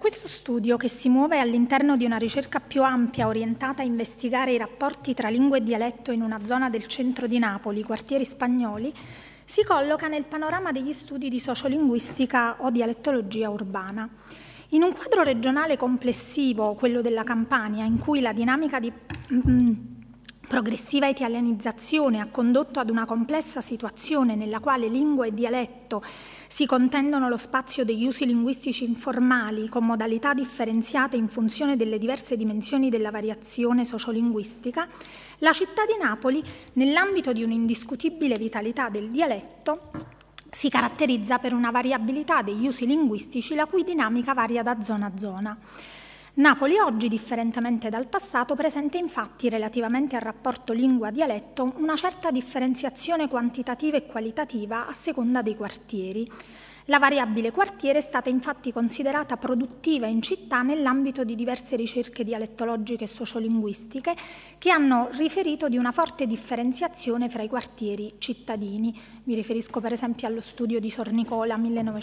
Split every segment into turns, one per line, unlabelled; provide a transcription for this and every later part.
questo studio, che si muove all'interno di una ricerca più ampia orientata a investigare i rapporti tra lingua e dialetto in una zona del centro di Napoli, quartieri spagnoli, si colloca nel panorama degli studi di sociolinguistica o dialettologia urbana. In un quadro regionale complessivo, quello della Campania, in cui la dinamica di progressiva italianizzazione ha condotto ad una complessa situazione nella quale lingua e dialetto si contendono lo spazio degli usi linguistici informali con modalità differenziate in funzione delle diverse dimensioni della variazione sociolinguistica, la città di Napoli, nell'ambito di un'indiscutibile vitalità del dialetto, si caratterizza per una variabilità degli usi linguistici la cui dinamica varia da zona a zona. Napoli oggi, differentemente dal passato, presenta infatti relativamente al rapporto lingua-dialetto una certa differenziazione quantitativa e qualitativa a seconda dei quartieri. La variabile quartiere è stata infatti considerata produttiva in città nell'ambito di diverse ricerche dialettologiche e sociolinguistiche che hanno riferito di una forte differenziazione fra i quartieri cittadini. Mi riferisco per esempio allo studio di Sor Nicola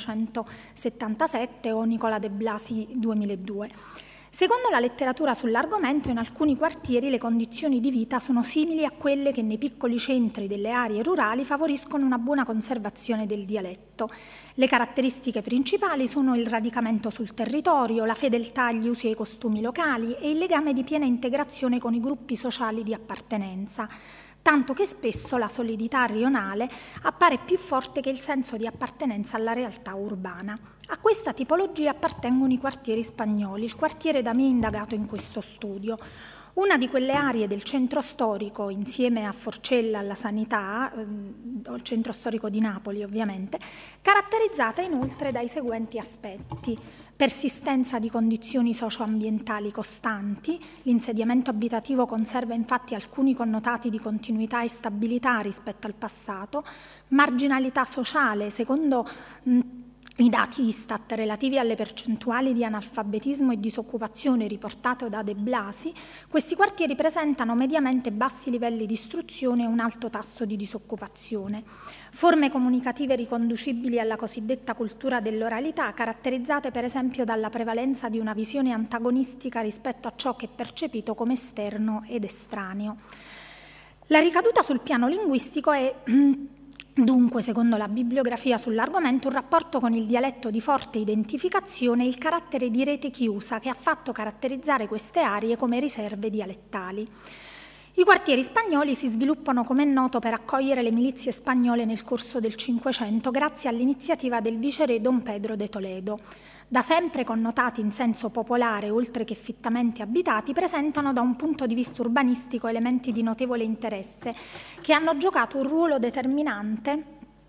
1977 o Nicola De Blasi 2002. Secondo la letteratura sull'argomento, in alcuni quartieri le condizioni di vita sono simili a quelle che nei piccoli centri delle aree rurali favoriscono una buona conservazione del dialetto. Le caratteristiche principali sono il radicamento sul territorio, la fedeltà agli usi e ai costumi locali e il legame di piena integrazione con i gruppi sociali di appartenenza, tanto che spesso la solidità rionale appare più forte che il senso di appartenenza alla realtà urbana. A questa tipologia appartengono i quartieri spagnoli, il quartiere da me indagato in questo studio. Una di quelle aree del centro storico, insieme a Forcella, alla Sanità, il centro storico di Napoli ovviamente, caratterizzata inoltre dai seguenti aspetti: persistenza di condizioni socioambientali costanti, l'insediamento abitativo conserva infatti alcuni connotati di continuità e stabilità rispetto al passato, marginalità sociale, secondo i dati Istat relativi alle percentuali di analfabetismo e disoccupazione riportate da De Blasi, questi quartieri presentano mediamente bassi livelli di istruzione e un alto tasso di disoccupazione. Forme comunicative riconducibili alla cosiddetta cultura dell'oralità, caratterizzate per esempio dalla prevalenza di una visione antagonistica rispetto a ciò che è percepito come esterno ed estraneo. La ricaduta sul piano linguistico è dunque, secondo la bibliografia sull'argomento, un rapporto con il dialetto di forte identificazione e il carattere di rete chiusa che ha fatto caratterizzare queste aree come riserve dialettali. I quartieri spagnoli si sviluppano, come è noto, per accogliere le milizie spagnole nel corso del Cinquecento grazie all'iniziativa del viceré Don Pedro de Toledo. Da sempre connotati in senso popolare, oltre che fittamente abitati, presentano da un punto di vista urbanistico elementi di notevole interesse che hanno giocato un ruolo determinante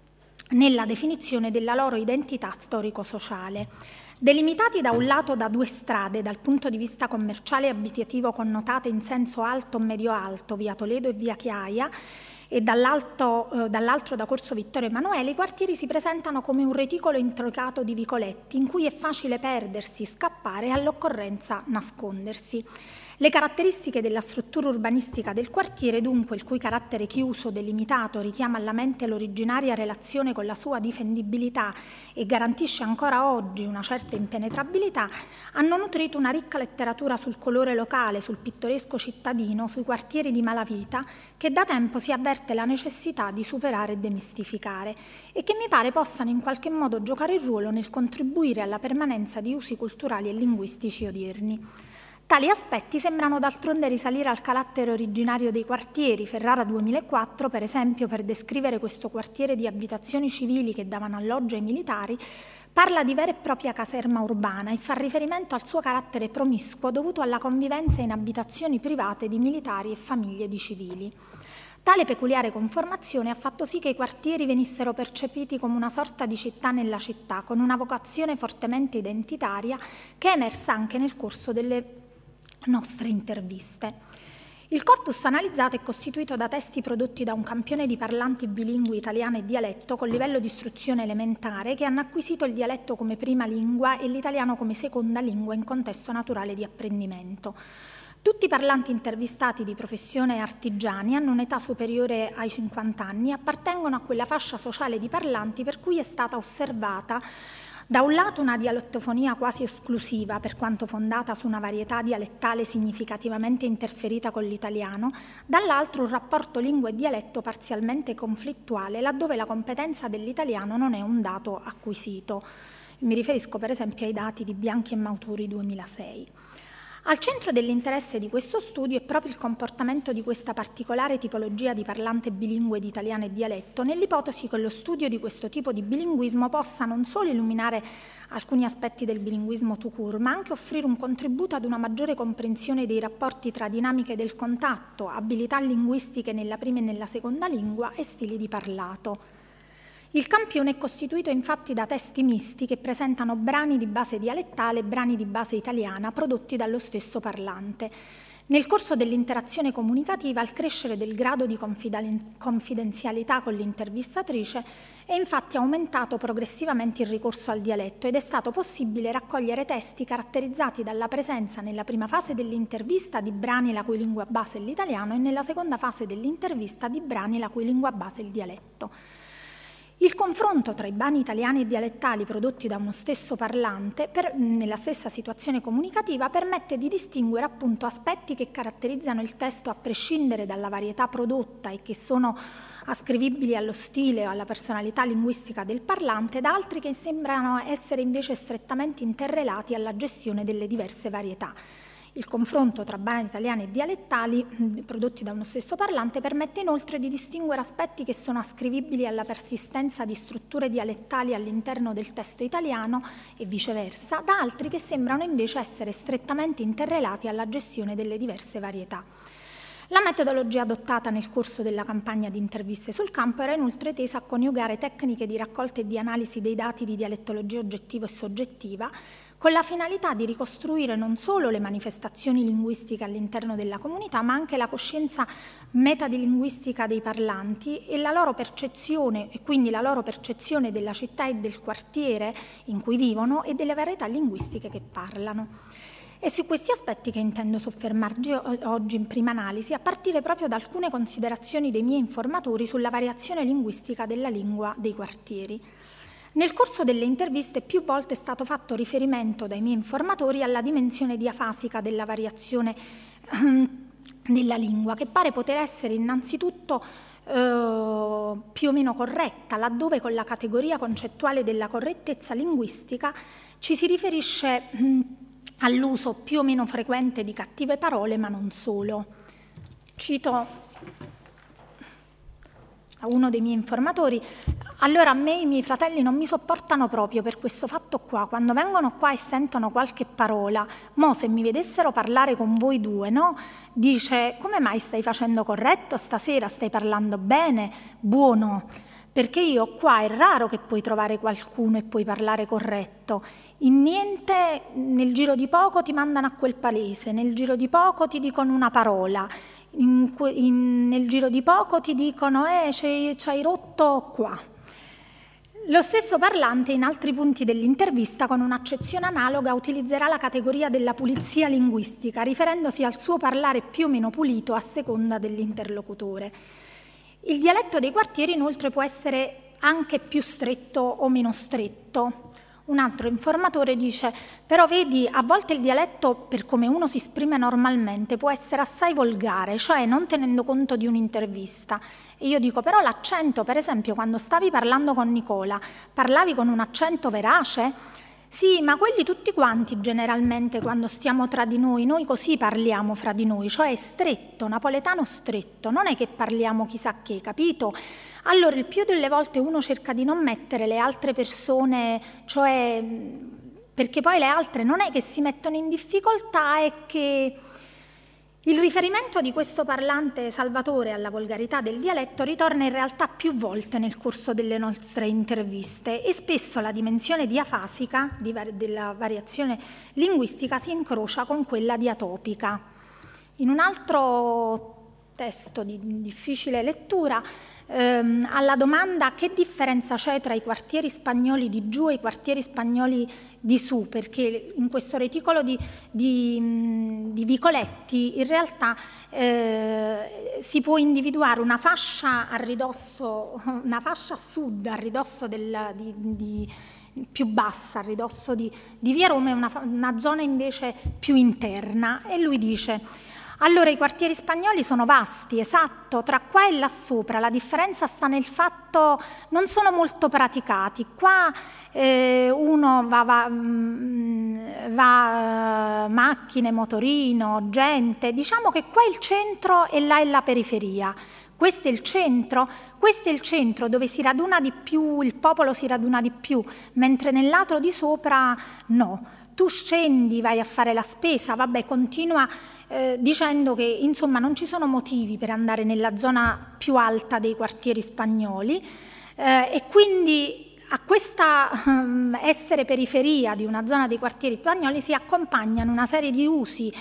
nella definizione della loro identità storico-sociale. Delimitati da un lato da due strade, dal punto di vista commerciale e abitativo connotate in senso alto o medio-alto, via Toledo e via Chiaia, e dall'altro da Corso Vittorio Emanuele, i quartieri si presentano come un reticolo intricato di vicoletti in cui è facile perdersi, scappare e all'occorrenza nascondersi. Le caratteristiche della struttura urbanistica del quartiere, dunque, il cui carattere chiuso, delimitato, richiama alla mente l'originaria relazione con la sua difendibilità e garantisce ancora oggi una certa impenetrabilità, hanno nutrito una ricca letteratura sul colore locale, sul pittoresco cittadino, sui quartieri di malavita, che da tempo si avverte la necessità di superare e demistificare e che mi pare possano in qualche modo giocare il ruolo nel contribuire alla permanenza di usi culturali e linguistici odierni. Tali aspetti sembrano d'altronde risalire al carattere originario dei quartieri. Ferrara 2004, per esempio, per descrivere questo quartiere di abitazioni civili che davano alloggio ai militari, parla di vera e propria caserma urbana e fa riferimento al suo carattere promiscuo dovuto alla convivenza in abitazioni private di militari e famiglie di civili. Tale peculiare conformazione ha fatto sì che i quartieri venissero percepiti come una sorta di città nella città, con una vocazione fortemente identitaria che è emersa anche nel corso delle nostre interviste. Il corpus analizzato è costituito da testi prodotti da un campione di parlanti bilingui italiano e dialetto con livello di istruzione elementare che hanno acquisito il dialetto come prima lingua e l'italiano come seconda lingua in contesto naturale di apprendimento. Tutti i parlanti intervistati di professione artigiani hanno un'età superiore ai 50 anni e appartengono a quella fascia sociale di parlanti per cui è stata osservata Da un lato una dialettofonia quasi esclusiva, per quanto fondata su una varietà dialettale significativamente interferita con l'italiano, dall'altro un rapporto lingua e dialetto parzialmente conflittuale, laddove la competenza dell'italiano non è un dato acquisito. Mi riferisco per esempio ai dati di Bianchi e Mauturi 2006. Al centro dell'interesse di questo studio è proprio il comportamento di questa particolare tipologia di parlante bilingue di italiano e dialetto, nell'ipotesi che lo studio di questo tipo di bilinguismo possa non solo illuminare alcuni aspetti del bilinguismo tout court, ma anche offrire un contributo ad una maggiore comprensione dei rapporti tra dinamiche del contatto, abilità linguistiche nella prima e nella seconda lingua e stili di parlato. Il campione è costituito infatti da testi misti che presentano brani di base dialettale e brani di base italiana prodotti dallo stesso parlante. Nel corso dell'interazione comunicativa, al crescere del grado di confidenzialità con l'intervistatrice, è infatti aumentato progressivamente il ricorso al dialetto ed è stato possibile raccogliere testi caratterizzati dalla presenza nella prima fase dell'intervista di brani la cui lingua base è l'italiano e nella seconda fase dell'intervista di brani la cui lingua base è il dialetto. Il confronto tra i brani italiani e dialettali prodotti da uno stesso parlante nella stessa situazione comunicativa permette di distinguere appunto aspetti che caratterizzano il testo a prescindere dalla varietà prodotta e che sono ascrivibili allo stile o alla personalità linguistica del parlante, da altri che sembrano essere invece strettamente interrelati alla gestione delle diverse varietà. Il confronto tra brani italiani e dialettali prodotti da uno stesso parlante permette inoltre di distinguere aspetti che sono ascrivibili alla persistenza di strutture dialettali all'interno del testo italiano e viceversa, da altri che sembrano invece essere strettamente interrelati alla gestione delle diverse varietà. La metodologia adottata nel corso della campagna di interviste sul campo era inoltre tesa a coniugare tecniche di raccolta e di analisi dei dati di dialettologia oggettiva e soggettiva, con la finalità di ricostruire non solo le manifestazioni linguistiche all'interno della comunità, ma anche la coscienza metalinguistica dei parlanti e la loro percezione, e quindi la loro percezione della città e del quartiere in cui vivono e delle varietà linguistiche che parlano. È su questi aspetti che intendo soffermarmi oggi in prima analisi, a partire proprio da alcune considerazioni dei miei informatori sulla variazione linguistica della lingua dei quartieri. Nel corso delle interviste più volte è stato fatto riferimento dai miei informatori alla dimensione diafasica della variazione della lingua, che pare poter essere innanzitutto più o meno corretta, laddove con la categoria concettuale della correttezza linguistica ci si riferisce all'uso più o meno frequente di cattive parole, ma non solo. Cito a uno dei miei informatori: allora a me i miei fratelli non mi sopportano proprio per questo fatto qua, quando vengono qua e sentono qualche parola, mo se mi vedessero parlare con voi due, no? Dice: come mai stai facendo corretto stasera, stai parlando bene, buono? Perché io qua è raro che puoi trovare qualcuno e puoi parlare corretto, in niente nel giro di poco ti mandano a quel palese, nel giro di poco ti dicono una parola, nel giro di poco ti dicono ci hai rotto qua. Lo stesso parlante in altri punti dell'intervista, con un'accezione analoga, utilizzerà la categoria della pulizia linguistica, riferendosi al suo parlare più o meno pulito a seconda dell'interlocutore. Il dialetto dei quartieri inoltre può essere anche più stretto o meno stretto. Un altro informatore dice: però vedi, a volte il dialetto, per come uno si esprime normalmente, può essere assai volgare, cioè non tenendo conto di un'intervista. E io dico: però l'accento, per esempio, quando stavi parlando con Nicola, parlavi con un accento verace? Sì, ma quelli tutti quanti generalmente quando stiamo tra di noi così parliamo fra di noi, cioè stretto, napoletano stretto, non è che parliamo chissà che, capito? Allora il più delle volte uno cerca di non mettere le altre persone, cioè perché poi le altre non è che si mettono in difficoltà, è che il riferimento di questo parlante Salvatore alla volgarità del dialetto ritorna in realtà più volte nel corso delle nostre interviste e spesso la dimensione diafasica della variazione linguistica si incrocia con quella diatopica. In un altro testo di difficile lettura, alla domanda che differenza c'è tra i quartieri spagnoli di giù e i quartieri spagnoli di su, perché in questo reticolo di vicoletti in realtà si può individuare una fascia a ridosso, una fascia a sud a ridosso più bassa, a ridosso di via Roma, e una zona invece più interna. E lui dice: allora i quartieri spagnoli sono vasti, esatto, tra qua e là sopra. La differenza sta nel fatto non sono molto praticati. Qua uno va macchine, motorino, gente. Diciamo che qua è il centro e là è la periferia. Questo è il centro dove si raduna di più, il popolo si raduna di più, mentre nel lato di sopra no. Tu scendi, vai a fare la spesa, vabbè, continua dicendo che insomma non ci sono motivi per andare nella zona più alta dei quartieri spagnoli, e quindi a questa essere periferia di una zona dei quartieri spagnoli si accompagnano una serie di usi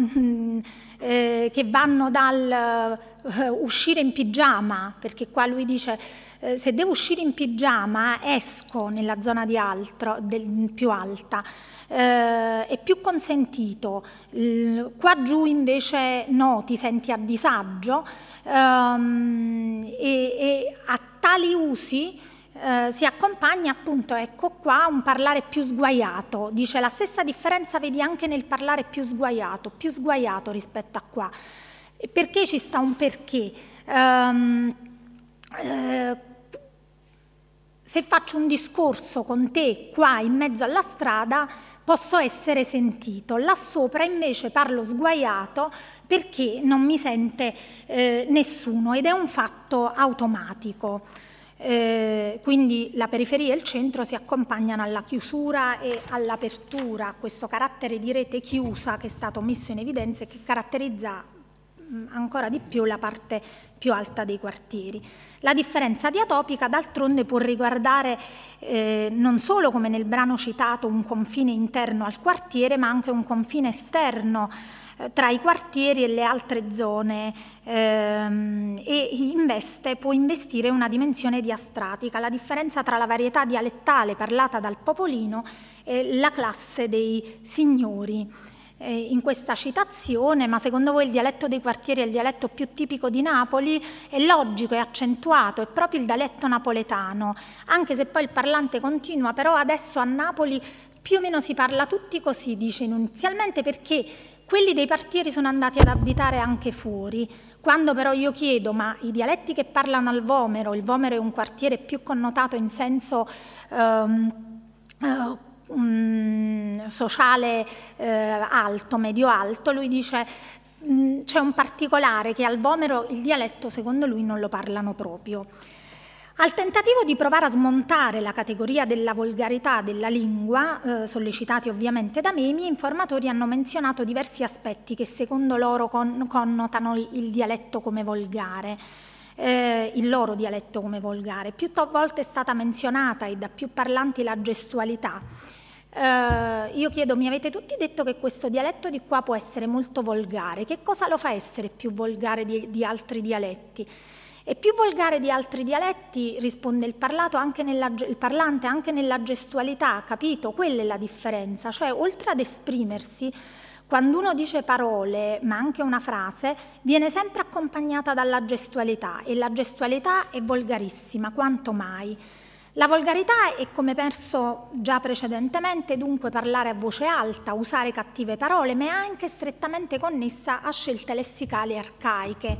che vanno dal uscire in pigiama, perché qua lui dice se devo uscire in pigiama esco nella zona più alta, è più consentito, qua giù invece no, ti senti a disagio, e a tali usi si accompagna appunto, ecco qua, un parlare più sguaiato. Dice la stessa differenza vedi anche nel parlare più sguaiato rispetto a qua. E perché ci sta un perché? Se faccio un discorso con te qua in mezzo alla strada posso essere sentito, là sopra invece parlo sguaiato perché non mi sente nessuno, ed è un fatto automatico. Quindi la periferia e il centro si accompagnano alla chiusura e all'apertura, questo carattere di rete chiusa che è stato messo in evidenza e che caratterizza ancora di più la parte più alta dei quartieri. La differenza diatopica d'altronde può riguardare non solo, come nel brano citato, un confine interno al quartiere, ma anche un confine esterno tra i quartieri e le altre zone, e può investire una dimensione diastratica, la differenza tra la varietà dialettale parlata dal popolino e la classe dei signori. In questa citazione: ma secondo voi il dialetto dei quartieri è il dialetto più tipico di Napoli? È logico, è accentuato, è proprio il dialetto napoletano, anche se poi il parlante continua: però adesso a Napoli più o meno si parla tutti così, dice inizialmente, perché quelli dei quartieri sono andati ad abitare anche fuori. Quando però io chiedo: ma i dialetti che parlano al Vomero, il Vomero è un quartiere più connotato in senso sociale alto, medio-alto, lui dice c'è un particolare, che al Vomero il dialetto secondo lui non lo parlano proprio. Al tentativo di provare a smontare la categoria della volgarità della lingua, sollecitati ovviamente da me, i miei informatori hanno menzionato diversi aspetti che secondo loro connotano il dialetto come volgare. Il loro dialetto come volgare. Più volte è stata menzionata e da più parlanti la gestualità. Io chiedo: mi avete tutti detto che questo dialetto di qua può essere molto volgare, che cosa lo fa essere più volgare di altri dialetti? E più volgare di altri dialetti, risponde il parlante, anche nella gestualità, capito? Quella è la differenza, cioè oltre ad esprimersi, quando uno dice parole, ma anche una frase, viene sempre accompagnata dalla gestualità, e la gestualità è volgarissima, quanto mai. La volgarità è, come perso già precedentemente, dunque parlare a voce alta, usare cattive parole, ma è anche strettamente connessa a scelte lessicali arcaiche.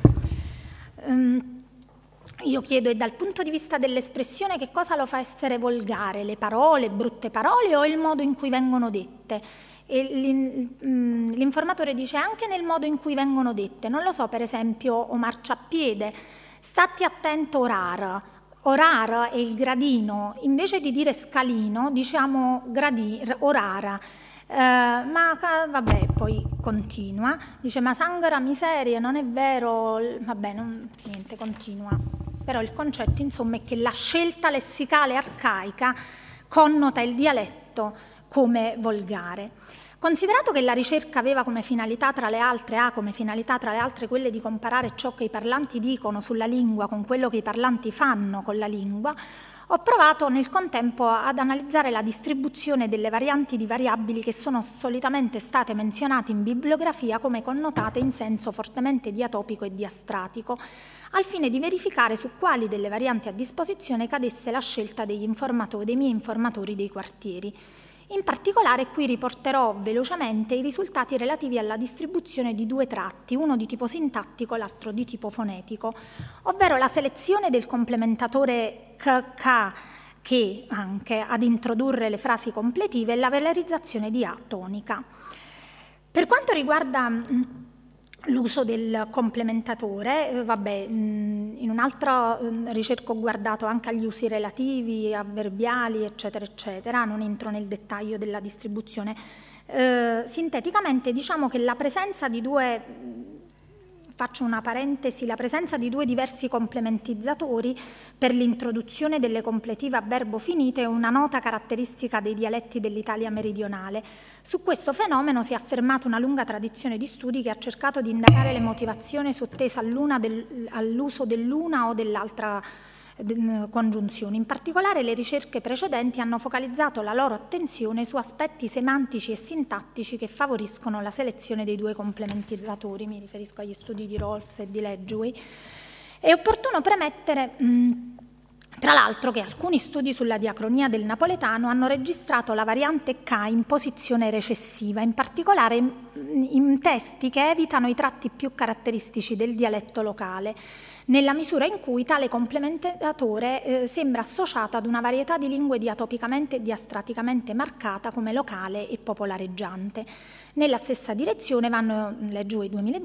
Io chiedo: e dal punto di vista dell'espressione che cosa lo fa essere volgare? Le parole, brutte parole, o il modo in cui vengono dette? E l'informatore dice: anche nel modo in cui vengono dette. Non lo so, per esempio, o marciapiede, stati attento orar. Orar è il gradino, invece di dire scalino diciamo orara. Ma vabbè, poi continua, dice: ma sangra miseria, non è vero, vabbè, niente, continua. Però il concetto insomma è che la scelta lessicale arcaica connota il dialetto come volgare. Considerato che la ricerca aveva come finalità tra le altre quelle di comparare ciò che i parlanti dicono sulla lingua con quello che i parlanti fanno con la lingua, ho provato nel contempo ad analizzare la distribuzione delle varianti di variabili che sono solitamente state menzionate in bibliografia come connotate in senso fortemente diatopico e diastratico, al fine di verificare su quali delle varianti a disposizione cadesse la scelta dei miei informatori dei quartieri. In particolare qui riporterò velocemente i risultati relativi alla distribuzione di due tratti, uno di tipo sintattico e l'altro di tipo fonetico, ovvero la selezione del complementatore k che anche ad introdurre le frasi completive e la velarizzazione di A tonica. Per quanto riguarda l'uso del complementatore, in un'altra ricerca ho guardato anche agli usi relativi, avverbiali, eccetera, eccetera, non entro nel dettaglio della distribuzione. Sinteticamente diciamo che la presenza di faccio una parentesi, la presenza di due diversi complementizzatori per l'introduzione delle completive a verbo finito è una nota caratteristica dei dialetti dell'Italia meridionale. Su questo fenomeno si è affermata una lunga tradizione di studi che ha cercato di indagare le motivazioni sottese all'uso dell'una o dell'altra congiunzioni. In particolare le ricerche precedenti hanno focalizzato la loro attenzione su aspetti semantici e sintattici che favoriscono la selezione dei due complementizzatori, mi riferisco agli studi di Rolfs e di Ledgway. È opportuno premettere tra l'altro che alcuni studi sulla diacronia del napoletano hanno registrato la variante K in posizione recessiva, in particolare in testi che evitano i tratti più caratteristici del dialetto locale, nella misura in cui tale complementatore sembra associato ad una varietà di lingue diatopicamente e diastraticamente marcata come locale e popolareggiante. Nella stessa direzione vanno, Ledgway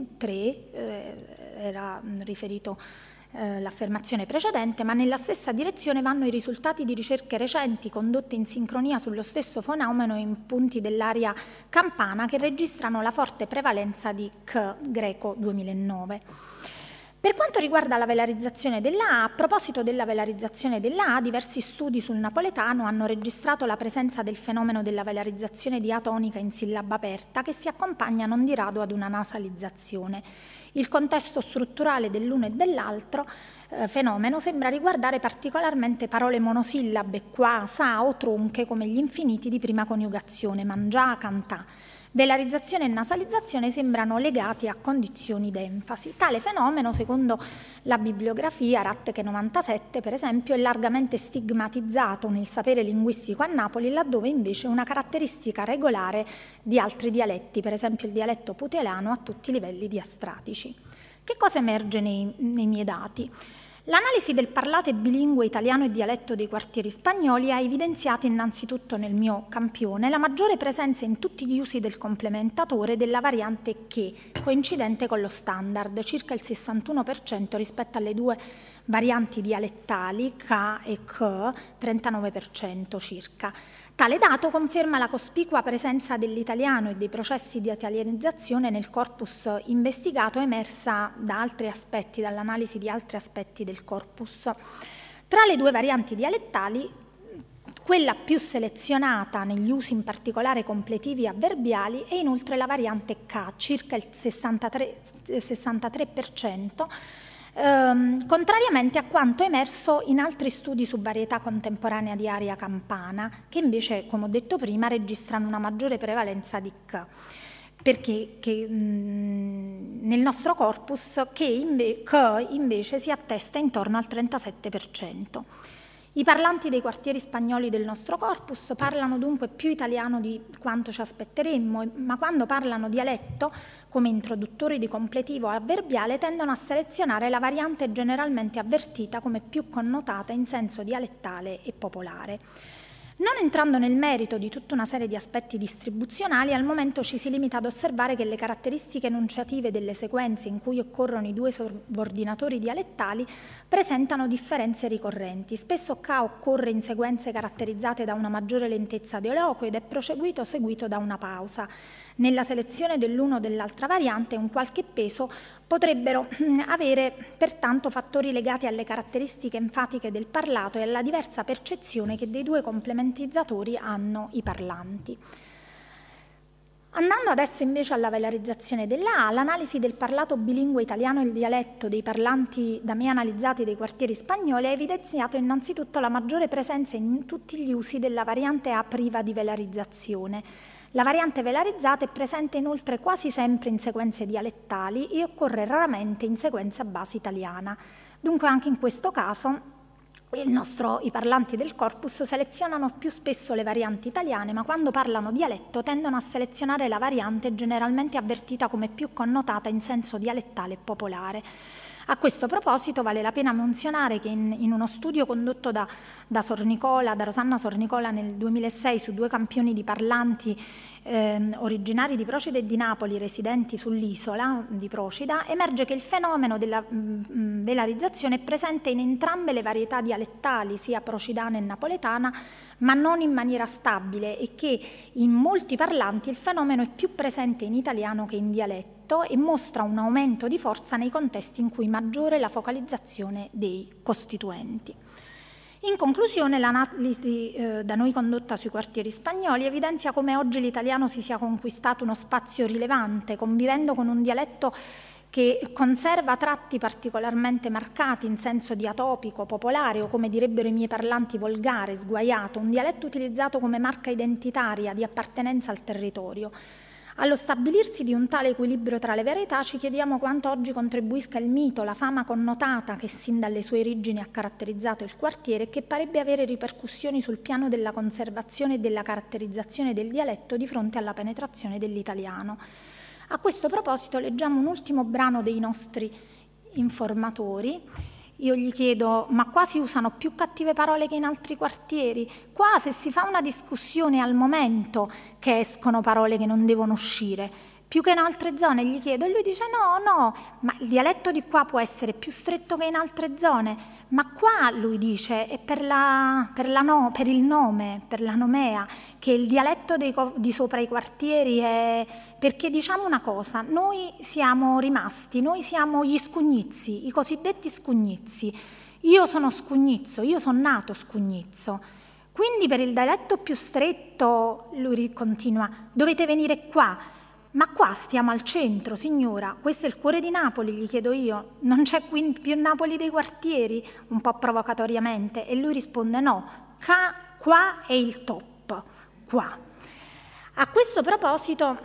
2003, era riferito l'affermazione precedente, ma nella stessa direzione vanno i risultati di ricerche recenti condotte in sincronia sullo stesso fenomeno in punti dell'area campana che registrano la forte prevalenza di K greco 2009. Per quanto riguarda la velarizzazione della A, a proposito della velarizzazione della A, diversi studi sul napoletano hanno registrato la presenza del fenomeno della velarizzazione di A tonica in sillaba aperta che si accompagna non di rado ad una nasalizzazione. Il contesto strutturale dell'uno e dell'altro fenomeno sembra riguardare particolarmente parole monosillabe, qua, sa o tronche come gli infiniti di prima coniugazione, mangià, cantà. Velarizzazione e nasalizzazione sembrano legati a condizioni d'enfasi. Tale fenomeno, secondo la bibliografia Ratteche 97, per esempio, è largamente stigmatizzato nel sapere linguistico a Napoli, laddove invece è una caratteristica regolare di altri dialetti, per esempio il dialetto putelano a tutti i livelli diastratici. Che cosa emerge nei miei dati? L'analisi del parlato bilingue italiano e dialetto dei quartieri spagnoli ha evidenziato innanzitutto nel mio campione la maggiore presenza in tutti gli usi del complementatore della variante che, coincidente con lo standard, circa il 61% rispetto alle due varianti dialettali K e K, 39% circa. Tale dato conferma la cospicua presenza dell'italiano e dei processi di italianizzazione nel corpus investigato emersa da altri aspetti, dall'analisi di altri aspetti del corpus. Tra le due varianti dialettali, quella più selezionata negli usi in particolare completivi e avverbiali è inoltre la variante K, circa il 63%, contrariamente a quanto emerso in altri studi su varietà contemporanea di area campana, che invece, come ho detto prima, registrano una maggiore prevalenza di K, perché nel nostro corpus K invece si attesta intorno al 37%. I parlanti dei quartieri spagnoli del nostro corpus parlano dunque più italiano di quanto ci aspetteremmo, ma quando parlano dialetto, come introduttori di completivo avverbiale, tendono a selezionare la variante generalmente avvertita come più connotata in senso dialettale e popolare. Non entrando nel merito di tutta una serie di aspetti distribuzionali, al momento ci si limita ad osservare che le caratteristiche enunciative delle sequenze in cui occorrono i due subordinatori dialettali presentano differenze ricorrenti. Spesso K occorre in sequenze caratterizzate da una maggiore lentezza di eloquio ed è proseguito seguito da una pausa. Nella selezione dell'uno o dell'altra variante un qualche peso potrebbero avere pertanto fattori legati alle caratteristiche enfatiche del parlato e alla diversa percezione che dei due complementizzatori hanno i parlanti. Andando adesso invece alla velarizzazione della A, l'analisi del parlato bilingue italiano e il dialetto dei parlanti da me analizzati dei quartieri spagnoli ha evidenziato innanzitutto la maggiore presenza in tutti gli usi della variante A priva di velarizzazione. La variante velarizzata è presente inoltre quasi sempre in sequenze dialettali e occorre raramente in sequenza a base italiana. Dunque anche in questo caso i parlanti del corpus selezionano più spesso le varianti italiane, ma quando parlano dialetto tendono a selezionare la variante generalmente avvertita come più connotata in senso dialettale e popolare. A questo proposito vale la pena menzionare che in uno studio condotto da Rosanna Sornicola nel 2006 su 2 campioni di parlanti originari di Procida e di Napoli residenti sull'isola di Procida, emerge che il fenomeno della velarizzazione è presente in entrambe le varietà dialettali, sia procidana e napoletana, ma non in maniera stabile, e che in molti parlanti il fenomeno è più presente in italiano che in dialetto e mostra un aumento di forza nei contesti in cui maggiore la focalizzazione dei costituenti. In conclusione, l'analisi da noi condotta sui quartieri spagnoli evidenzia come oggi l'italiano si sia conquistato uno spazio rilevante, convivendo con un dialetto che conserva tratti particolarmente marcati in senso diatopico, popolare o, come direbbero i miei parlanti, volgare, sguaiato, un dialetto utilizzato come marca identitaria di appartenenza al territorio. Allo stabilirsi di un tale equilibrio tra le varietà ci chiediamo quanto oggi contribuisca il mito, la fama connotata che sin dalle sue origini ha caratterizzato il quartiere e che parebbe avere ripercussioni sul piano della conservazione e della caratterizzazione del dialetto di fronte alla penetrazione dell'italiano. A questo proposito leggiamo un ultimo brano dei nostri informatori. Io gli chiedo: ma qua si usano più cattive parole che in altri quartieri? Qua, se si fa una discussione al momento, che escono parole che non devono uscire, più che in altre zone, gli chiedo, e lui dice no, ma il dialetto di qua può essere più stretto che in altre zone, ma qua, lui dice, è per il nome, per la nomea, che il dialetto di sopra i quartieri è... Perché diciamo una cosa, noi siamo rimasti, noi siamo gli scugnizzi, i cosiddetti scugnizzi. Io sono scugnizzo, io sono nato scugnizzo. Quindi per il dialetto più stretto, lui continua, dovete venire qua. Ma qua stiamo al centro, signora, questo è il cuore di Napoli, gli chiedo io, non c'è qui più Napoli dei quartieri? Un po' provocatoriamente, e lui risponde no, qua è il top, qua. A questo proposito,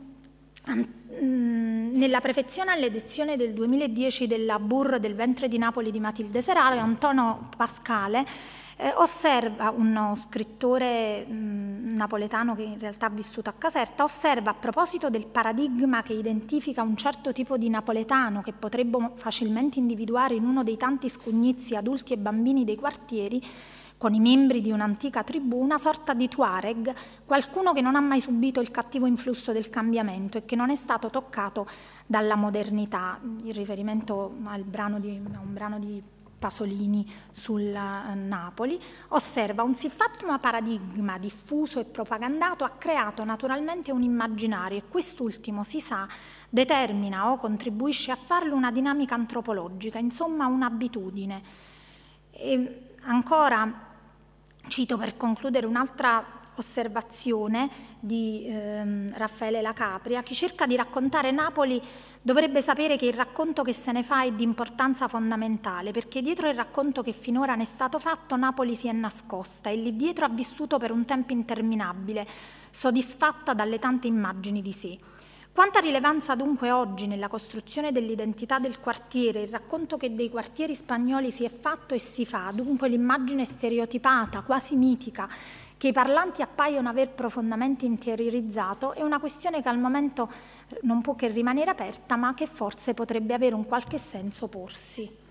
nella prefazione all'edizione del 2010 della Burr del ventre di Napoli di Matilde Seraro, Antonio Pascale osserva, uno scrittore napoletano che in realtà ha vissuto a Caserta, osserva a proposito del paradigma che identifica un certo tipo di napoletano che potremmo facilmente individuare in uno dei tanti scugnizi adulti e bambini dei quartieri, con i membri di un'antica tribù, una sorta di Tuareg, qualcuno che non ha mai subito il cattivo influsso del cambiamento e che non è stato toccato dalla modernità. Il riferimento a un brano di Pasolini sul Napoli, osserva un siffatto paradigma diffuso e propagandato ha creato naturalmente un immaginario, e quest'ultimo, si sa, determina o contribuisce a farlo una dinamica antropologica, insomma un'abitudine. E ancora cito per concludere un'altra osservazione di Raffaele La Capria: chi cerca di raccontare Napoli dovrebbe sapere che il racconto che se ne fa è di importanza fondamentale, perché dietro il racconto che finora ne è stato fatto Napoli si è nascosta e lì dietro ha vissuto per un tempo interminabile, soddisfatta dalle tante immagini di sé. Quanta rilevanza dunque oggi nella costruzione dell'identità del quartiere, il racconto che dei quartieri spagnoli si è fatto e si fa, dunque l'immagine stereotipata, quasi mitica, che i parlanti appaiono aver profondamente interiorizzato, è una questione che al momento non può che rimanere aperta, ma che forse potrebbe avere un qualche senso porsi.